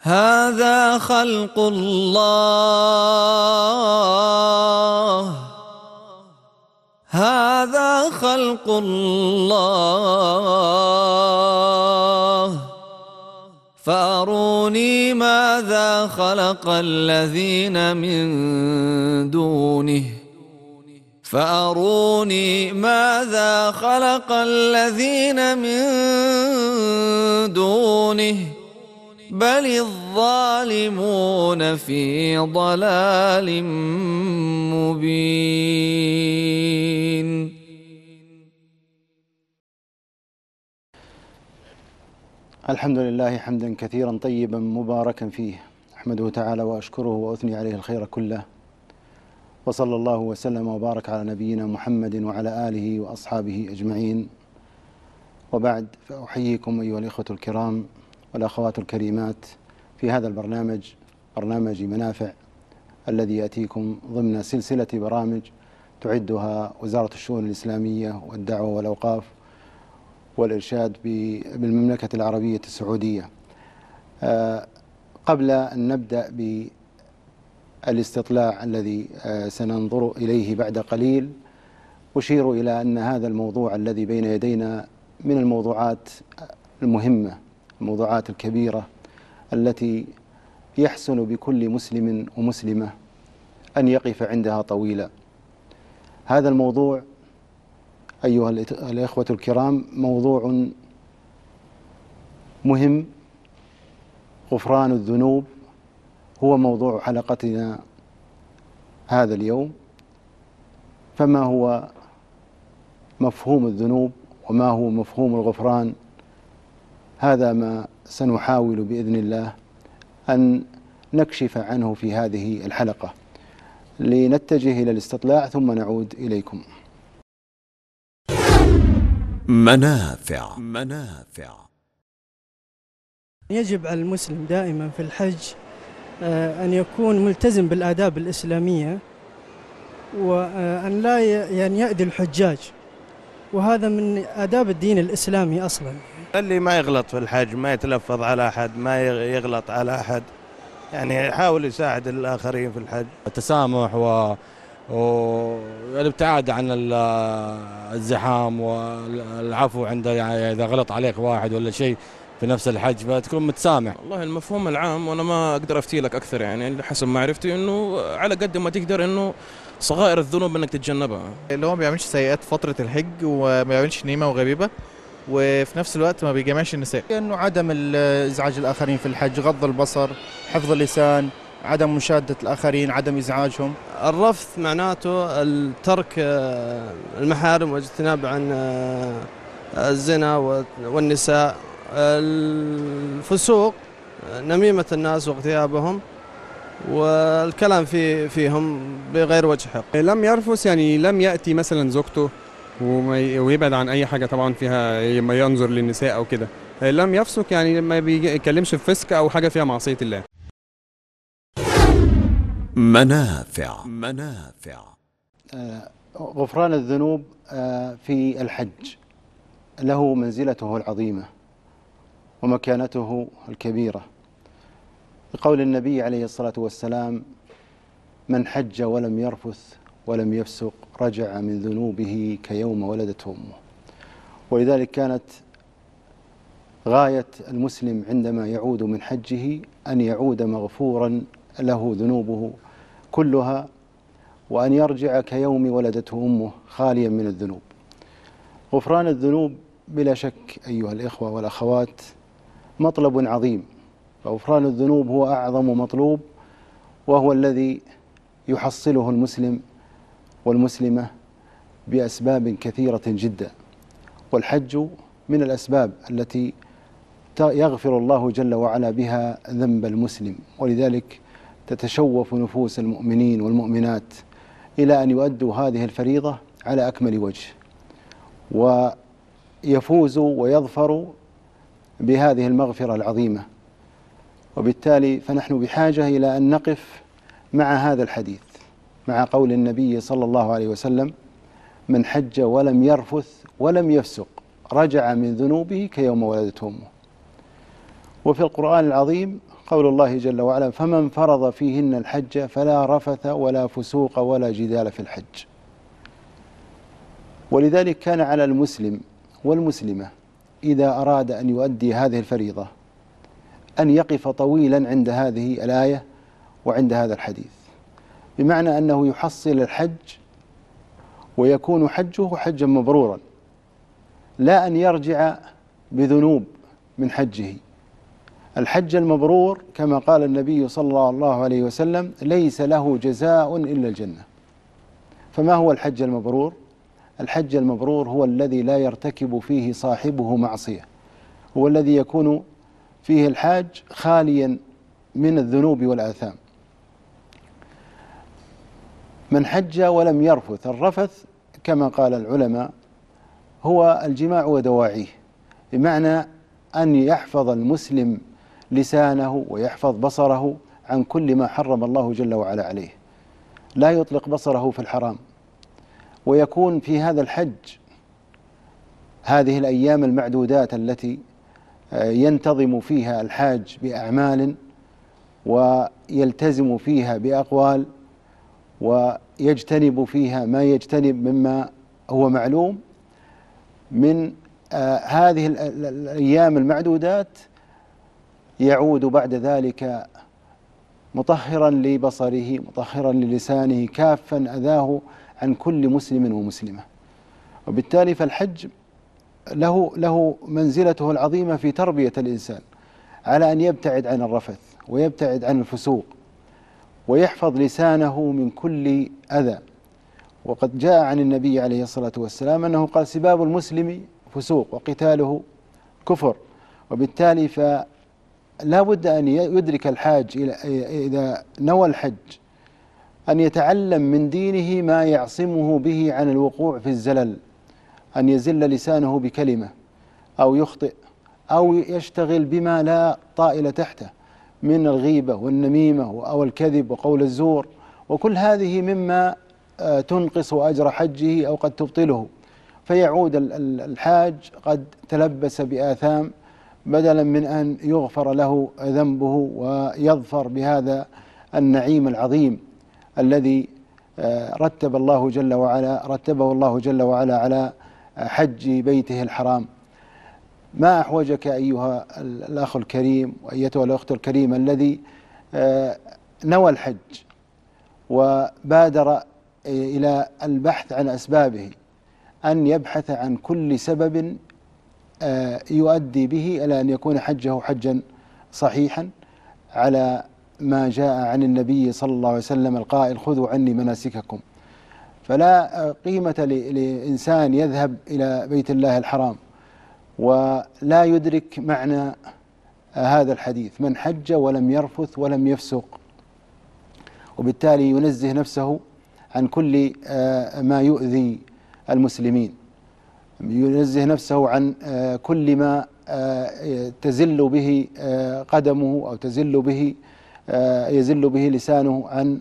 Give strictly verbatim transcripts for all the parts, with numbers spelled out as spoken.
هذا خلق الله هذا خلق الله فأروني ماذا خلق الذين من دونه فأروني ماذا خلق الذين من دونه بل الظالمون في ضلال مبين. الحمد لله حمدا كثيرا طيبا مباركا فيه، أحمده تعالى وأشكره وأثني عليه الخير كله، وصلى الله وسلم وبارك على نبينا محمد وعلى آله وأصحابه أجمعين، وبعد، فأحييكم أيها الإخوة الكرام والأخوات الكريمات في هذا البرنامج، برنامج منافع، الذي يأتيكم ضمن سلسلة برامج تعدها وزارة الشؤون الإسلامية والدعوة والأوقاف والإرشاد بالمملكة العربية السعودية. قبل أن نبدأ بالاستطلاع الذي سننظر إليه بعد قليل، أشير إلى أن هذا الموضوع الذي بين يدينا من الموضوعات المهمة، الموضوعات الكبيرة التي يحسن بكل مسلم ومسلمة أن يقف عندها طويلا. هذا الموضوع أيها الإخوة الكرام موضوع مهم، غفران الذنوب هو موضوع حلقتنا هذا اليوم. فما هو مفهوم الذنوب وما هو مفهوم الغفران؟ هذا ما سنحاول بإذن الله أن نكشف عنه في هذه الحلقة. لنتجه إلى الاستطلاع ثم نعود إليكم. منافع منافع يجب على المسلم دائما في الحج أن يكون ملتزم بالآداب الإسلامية، وأن لا يعني يأذي الحجاج، وهذا من آداب الدين الإسلامي أصلا. اللي ما يغلط في الحج، ما يتلفظ على أحد، ما يغلط على أحد، يعني يحاول يساعد الآخرين في الحج. التسامح و... والابتعاد عن الزحام والعفو عند، يعني إذا غلط عليك واحد ولا شيء في نفس الحج فتكون متسامح. والله المفهوم العام وأنا ما أقدر أفتي لك أكثر، يعني حسب معرفتي إنه على قد ما تقدر إنه صغائر الذنوب إنك تتجنبها. اللي هو ما بيعملش سيئات فترة الحج وما بيعملش نيمة وغبيبة، وفي نفس الوقت ما بيجامعش النساء. انه عدم ازعاج الاخرين في الحج، غض البصر، حفظ اللسان، عدم مشادة الاخرين، عدم ازعاجهم. الرفث معناته الترك المحارم والاجتناب عن الزنا والنساء. الفسوق نميمة الناس واغتيابهم والكلام في فيهم بغير وجه حق. لم يرفث يعني لم يأتي مثلا زوجته ويبعد عن أي حاجة طبعا فيها ما ينظر للنساء أو كده. لم يفسق يعني ما بيتكلمش في فسق أو حاجة فيها معصية الله. منافع منافع آه غفران الذنوب آه في الحج له منزلته العظيمة ومكانته الكبيرة، بقول النبي عليه الصلاة والسلام: من حج ولم يرفث ولم يفسق رجع من ذنوبه كيوم ولدته أمه. ولذلك كانت غاية المسلم عندما يعود من حجه أن يعود مغفورا له ذنوبه كلها، وأن يرجع كيوم ولدته أمه خاليا من الذنوب. غفران الذنوب بلا شك أيها الإخوة والأخوات مطلب عظيم، فغفران الذنوب هو أعظم مطلوب، وهو الذي يحصله المسلم والمسلمة بأسباب كثيرة جدا، والحج من الأسباب التي يغفر الله جل وعلا بها ذنب المسلم. ولذلك تتشوف نفوس المؤمنين والمؤمنات إلى أن يؤدوا هذه الفريضة على أكمل وجه، ويفوزوا ويظفروا بهذه المغفرة العظيمة. وبالتالي فنحن بحاجة إلى أن نقف مع هذا الحديث، مع قول النبي صلى الله عليه وسلم: من حج ولم يرفث ولم يفسق رجع من ذنوبه كيوم ولدته أمه. وفي القرآن العظيم قول الله جل وعلا: فمن فرض فيهن الحج فلا رفث ولا فسوق ولا جدال في الحج. ولذلك كان على المسلم والمسلمة إذا أراد أن يؤدي هذه الفريضة أن يقف طويلا عند هذه الآية وعند هذا الحديث، بمعنى أنه يحصل الحج ويكون حجه حجا مبرورا، لا أن يرجع بذنوب من حجه. الحج المبرور كما قال النبي صلى الله عليه وسلم: ليس له جزاء إلا الجنة. فما هو الحج المبرور؟ الحج المبرور هو الذي لا يرتكب فيه صاحبه معصية، هو الذي يكون فيه الحاج خاليا من الذنوب والآثام. من حج ولم يرفث، الرفث كما قال العلماء هو الجماع ودواعيه، بمعنى أن يحفظ المسلم لسانه ويحفظ بصره عن كل ما حرم الله جل وعلا عليه، لا يطلق بصره في الحرام. ويكون في هذا الحج هذه الأيام المعدودات التي ينتظم فيها الحاج بأعمال ويلتزم فيها بأقوال ويجتنب فيها ما يجتنب مما هو معلوم من آه هذه الأيام المعدودات، يعود بعد ذلك مطهرا لبصره مطهرا للسانه كافا أذاه عن كل مسلم ومسلمة. وبالتالي فالحج له له منزلته العظيمة في تربية الإنسان على أن يبتعد عن الرفث ويبتعد عن الفسوق ويحفظ لسانه من كل أذى. وقد جاء عن النبي عليه الصلاة والسلام أنه قال: سباب المسلم فسوق وقتاله كفر. وبالتالي فلا بد أن يدرك الحاج إذا نوى الحج أن يتعلم من دينه ما يعصمه به عن الوقوع في الزلل، أن يزل لسانه بكلمة أو يخطئ أو يشتغل بما لا طائل تحته من الغيبة والنميمة أو الكذب وقول الزور، وكل هذه مما تنقص أجر حجه أو قد تبطله، فيعود الحاج قد تلبس بآثام بدلا من أن يغفر له ذنبه ويظفر بهذا النعيم العظيم الذي رتب الله جل وعلا رتبه الله جل وعلا على حج بيته الحرام. ما أحوجك أيها الأخ الكريم وأيتها الأخت الكريمة الذي نوى الحج وبادر إلى البحث عن أسبابه أن يبحث عن كل سبب يؤدي به إلى أن يكون حجه حجا صحيحا على ما جاء عن النبي صلى الله عليه وسلم القائل: خذوا عني مناسككم. فلا قيمة لإنسان يذهب إلى بيت الله الحرام ولا يدرك معنى هذا الحديث: من حج ولم يرفث ولم يفسق. وبالتالي ينزه نفسه عن كل ما يؤذي المسلمين، ينزه نفسه عن كل ما تزل به قدمه أو تزل به يزل به لسانه عن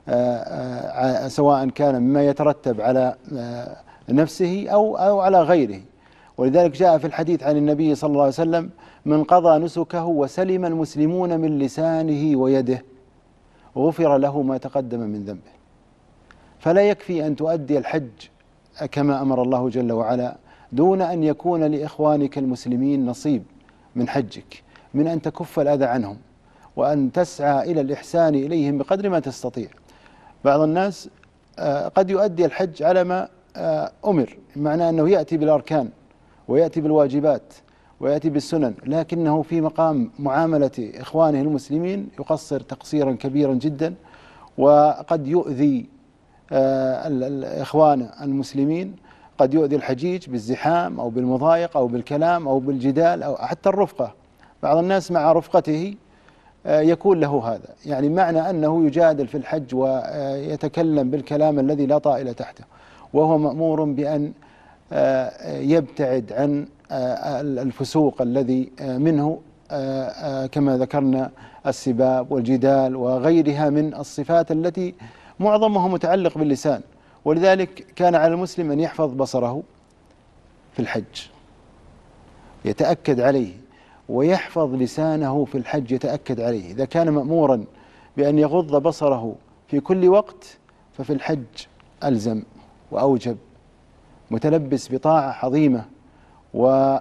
سواء كان مما يترتب على نفسه أو أو على غيره. ولذلك جاء في الحديث عن النبي صلى الله عليه وسلم: من قضى نسكه وسلم المسلمون من لسانه ويده غفر له ما تقدم من ذنبه. فلا يكفي أن تؤدي الحج كما أمر الله جل وعلا دون أن يكون لإخوانك المسلمين نصيب من حجك، من أن تكف الأذى عنهم وأن تسعى إلى الإحسان إليهم بقدر ما تستطيع. بعض الناس قد يؤدي الحج على ما أمر، معنى أنه يأتي بالأركان ويأتي بالواجبات ويأتي بالسنن، لكنه في مقام معاملة إخوانه المسلمين يقصر تقصيرا كبيرا جدا، وقد يؤذي الإخوان المسلمين، قد يؤذي الحجيج بالزحام أو بالمضايق أو بالكلام أو بالجدال أو حتى الرفقة. بعض الناس مع رفقته يكون له هذا، يعني معنى أنه يجادل في الحج ويتكلم بالكلام الذي لا طائل تحته، وهو مأمور بأن يبتعد عن الفسوق الذي منه كما ذكرنا السباب والجدال وغيرها من الصفات التي معظمها متعلق باللسان. ولذلك كان على المسلم أن يحفظ بصره في الحج، يتأكد عليه، ويحفظ لسانه في الحج، يتأكد عليه. إذا كان مأمورا بأن يغض بصره في كل وقت ففي الحج ألزم وأوجب، متلبس بطاعة عظيمة، وعلى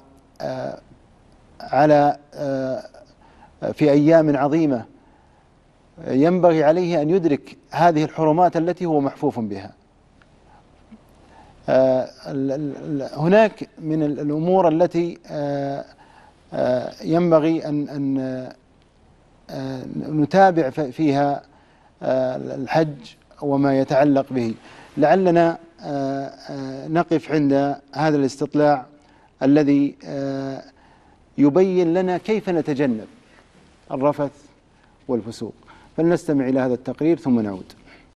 في أيام عظيمة ينبغي عليه أن يدرك هذه الحرمات التي هو محفوف بها. هناك من الأمور التي ينبغي أن نتابع فيها الحج وما يتعلق به. لعلنا نقف عند هذا الاستطلاع الذي يبين لنا كيف نتجنب الرفث والفسوق. فلنستمع إلى هذا التقرير ثم نعود.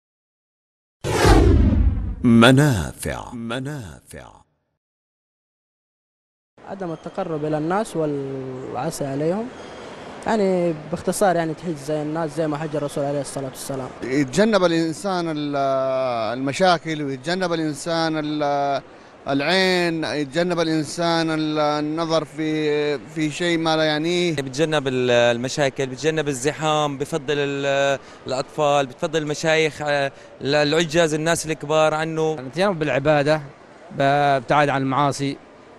منافع منافع عدم التقرب إلى الناس والعسى عليهم، يعني باختصار يعني تحج زي الناس زي ما حج الرسول عليه الصلاة والسلام. يتجنب الإنسان المشاكل، ويتجنب الإنسان العين، يتجنب الإنسان النظر في في شيء ما لا يعنيه، بيتجنب المشاكل، بيتجنب الزحام، بفضل الأطفال، بتفضل المشايخ، العجاز، الناس الكبار عنه. نتجنب بالعبادة، بابتعاد عن المعاصي،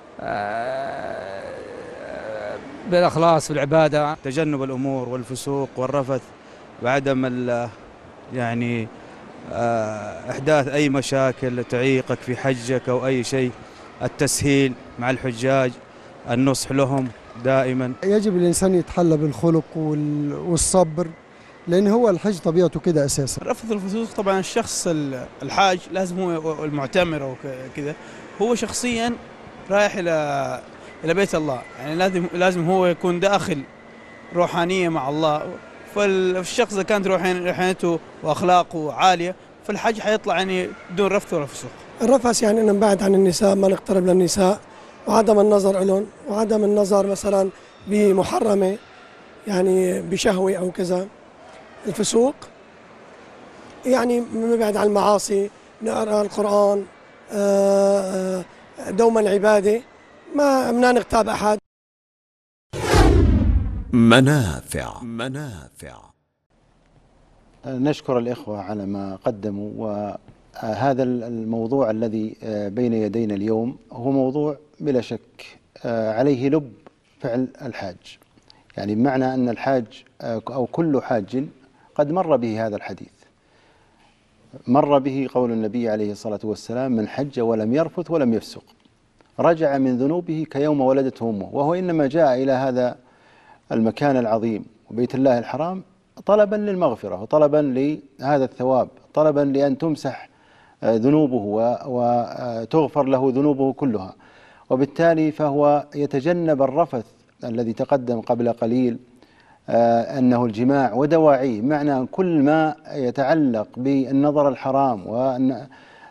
بالإخلاص في العبادة، تجنب الأمور والفسوق والرفث، وعدم يعني إحداث أي مشاكل تعيقك في حجك أو أي شيء، التسهيل مع الحجاج، النصح لهم دائما. يجب الإنسان يتحلى بالخلق والصبر، لأن هو الحج طبيعته كده أساسا. الرفث والفسوق طبعا الشخص الحاج لازم هو المعتمر أو كذا هو شخصيا رايح إلى إلى بيت الله، يعني لازم لازم هو يكون داخل روحانية مع الله. فالشخص إذا كانت روحانيته وأخلاقه عالية فالحج حيطلع يعني بدون رفث ولا فسوق. الرفث يعني أن نبعد عن النساء، ما نقترب للنساء، وعدم النظر لهم، وعدم النظر مثلا بمحرمة يعني بشهوة أو كذا. الفسوق يعني نبعد عن المعاصي، نقرأ القرآن، دوما العبادة، ما بدنا نغتاب أحد. منافع منافع نشكر الإخوة على ما قدموا. وهذا الموضوع الذي بين يدينا اليوم هو موضوع بلا شك عليه لب فعل الحاج، يعني بمعنى أن الحاج أو كل حاج قد مر به هذا الحديث، مر به قول النبي عليه الصلاة والسلام: من حج ولم يرفث ولم يفسق رجع من ذنوبه كيوم ولدته أمه. وهو إنما جاء إلى هذا المكان العظيم وبيت الله الحرام طلبا للمغفرة، وطلبا لهذا الثواب، طلبا لأن تمسح ذنوبه وتغفر له ذنوبه كلها. وبالتالي فهو يتجنب الرفث الذي تقدم قبل قليل أنه الجماع ودواعيه، معنى كل ما يتعلق بالنظر الحرام وأن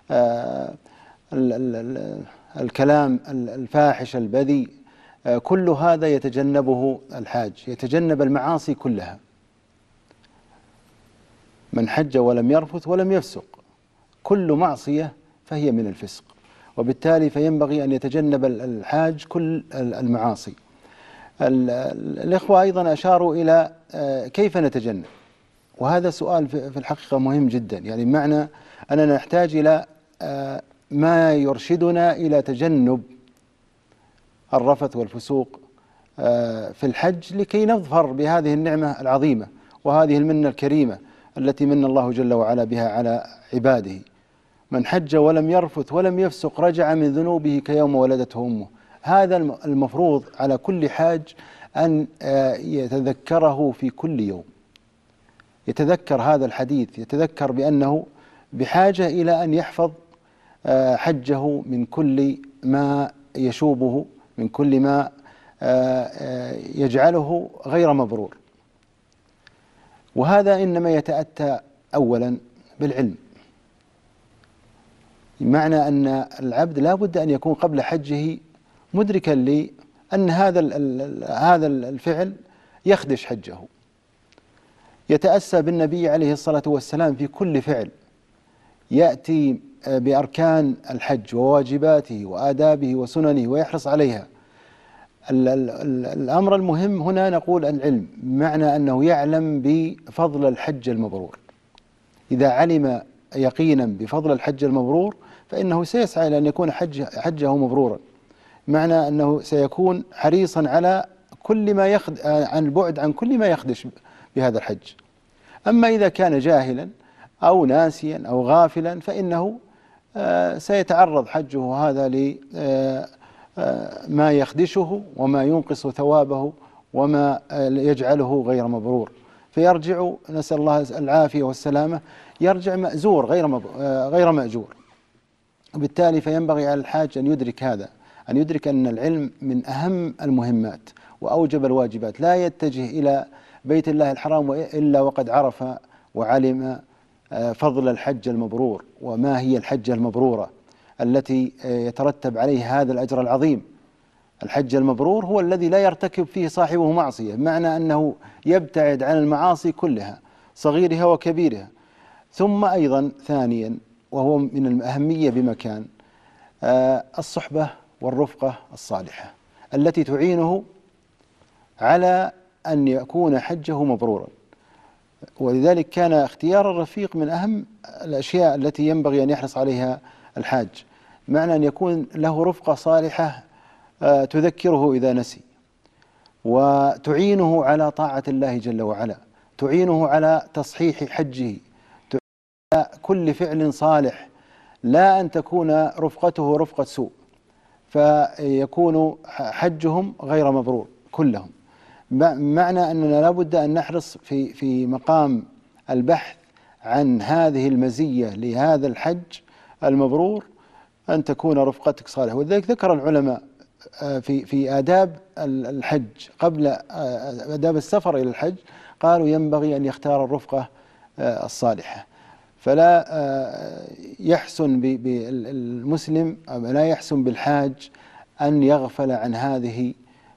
الكلام الفاحش البذيء، كل هذا يتجنبه الحاج، يتجنب المعاصي كلها. من حج ولم يرفث ولم يفسق، كل معصية فهي من الفسق، وبالتالي فينبغي أن يتجنب الحاج كل المعاصي. الإخوة أيضا أشاروا إلى كيف نتجنب، وهذا سؤال في الحقيقة مهم جدا، يعني بمعنى أننا نحتاج إلى ما يرشدنا إلى تجنب الرفث والفسوق في الحج لكي نظفر بهذه النعمة العظيمة وهذه المنة الكريمة التي من الله جل وعلا بها على عباده. من حج ولم يرفث ولم يفسق رجع من ذنوبه كيوم ولدته أمه. هذا المفروض على كل حاج أن يتذكره في كل يوم، يتذكر هذا الحديث، يتذكر بأنه بحاجة إلى أن يحفظ حجه من كل ما يشوبه، من كل ما يجعله غير مبرور. وهذا إنما يتأتى أولا بالعلم، بمعنى أن العبد لا بد أن يكون قبل حجه مدركا لأن هذا هذا الفعل يخدش حجه، يتأسى بالنبي عليه الصلاة والسلام في كل فعل، يأتي بأركان الحج وواجباته وآدابه وسننه ويحرص عليها. الأمر المهم هنا نقول العلم، بمعنى أنه يعلم بفضل الحج المبرور. إذا علم يقينا بفضل الحج المبرور فإنه سيسعى إلى أن يكون حج حجه مبرورا، معنى أنه سيكون حريصا على كل ما يخد عن البعد عن كل ما يخدش بهذا الحج. أما إذا كان جاهلا أو ناسيا أو غافلا فإنه سيتعرض حجه هذا لما يخدشه وما ينقص ثوابه وما يجعله غير مبرور، فيرجع، نسأل الله العافية والسلامة، يرجع مأزور غير غير مأجور. وبالتالي فينبغي على الحاج أن يدرك هذا، أن يدرك أن العلم من أهم المهمات وأوجب الواجبات. لا يتجه إلى بيت الله الحرام إلا وقد عرف وعلم فضل الحج المبرور، وما هي الحجة المبرورة التي يترتب عليه هذا الأجر العظيم. الحج المبرور هو الذي لا يرتكب فيه صاحبه معصية، بمعنى أنه يبتعد عن المعاصي كلها صغيرها وكبيرها. ثم أيضا ثانيا، وهو من الأهمية بمكان، الصحبة والرفقة الصالحة التي تعينه على أن يكون حجه مبرورا. ولذلك كان اختيار الرفيق من أهم الأشياء التي ينبغي أن يحرص عليها الحاج، معنى أن يكون له رفقة صالحة تذكره إذا نسي، وتعينه على طاعة الله جل وعلا، تعينه على تصحيح حجه، تعينه على كل فعل صالح، لا أن تكون رفقته رفقة سوء فيكون حجهم غير مبرور كلهم. معنى أننا لابد أن نحرص في في مقام البحث عن هذه المزية لهذا الحج المبرور أن تكون رفقتك صالحة. ولذلك ذكر العلماء في في آداب الحج قبل آداب السفر إلى الحج، قالوا ينبغي أن يختار الرفقة الصالحة، فلا يحسن بالمسلم أو لا يحسن بالحاج أن يغفل عن هذه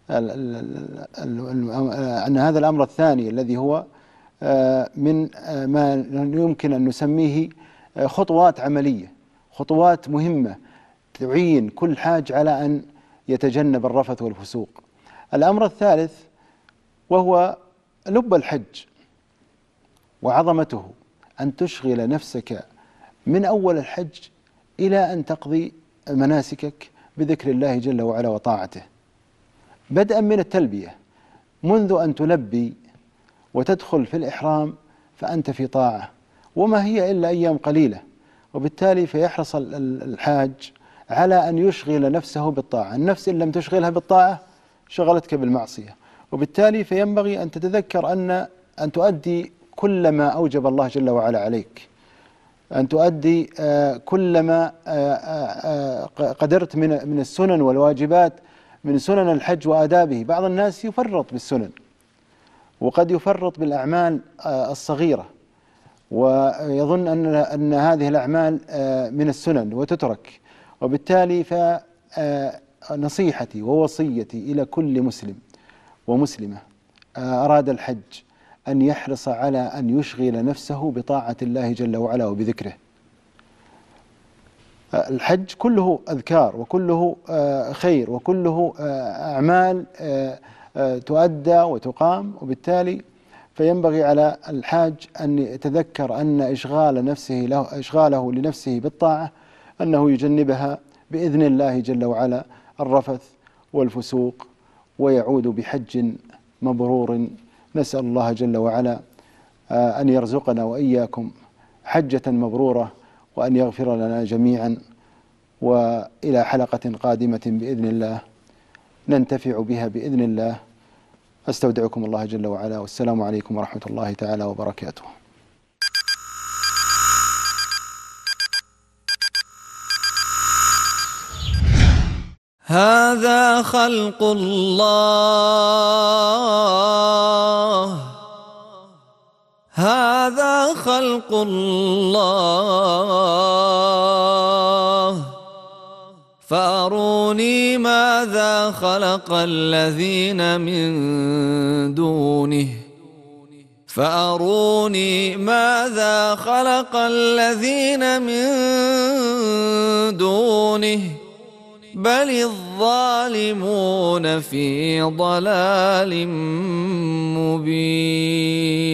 عن هذا الأمر الثاني الذي هو من ما يمكن أن نسميه خطوات عملية، خطوات مهمة تعين كل حاج على أن يتجنب الرفث والفسوق. الأمر الثالث وهو لب الحج وعظمته، أن تشغل نفسك من أول الحج إلى أن تقضي مناسكك بذكر الله جل وعلا وطاعته، بدءا من التلبية، منذ أن تلبي وتدخل في الإحرام فأنت في طاعة، وما هي إلا أيام قليلة. وبالتالي فيحرص الحاج على أن يشغل نفسه بالطاعة. النفس إن لم تشغلها بالطاعة شغلتك بالمعصية، وبالتالي فينبغي أن تتذكر أن أن تؤدي كل ما أوجب الله جل وعلا عليك، أن تؤدي كل ما قدرت من من السنن والواجبات من سنن الحج وآدابه. بعض الناس يفرط بالسنن وقد يفرط بالأعمال الصغيرة ويظن أن أن هذه الأعمال من السنن وتترك. وبالتالي فنصيحتي ووصيتي إلى كل مسلم ومسلمة أراد الحج أن يحرص على أن يشغل نفسه بطاعة الله جل وعلا وبذكره. الحج كله أذكار وكله خير وكله أعمال تؤدى وتقام، وبالتالي فينبغي على الحاج أن يتذكر أن إشغال نفسه له إشغاله لنفسه بالطاعة أنه يجنبها بإذن الله جل وعلا الرفث والفسوق، ويعود بحج مبرور. نسأل الله جل وعلا أن يرزقنا وإياكم حجة مبرورة، وأن يغفر لنا جميعا. وإلى حلقة قادمة بإذن الله ننتفع بها بإذن الله. أستودعكم الله جل وعلا، والسلام عليكم ورحمة الله تعالى وبركاته. هذا خلق الله، هذا خلق الله، فأروني ماذا خلق الذين من دونه، فأروني ماذا خلق الذين من دونه بل الظالمون في ضلال مبين.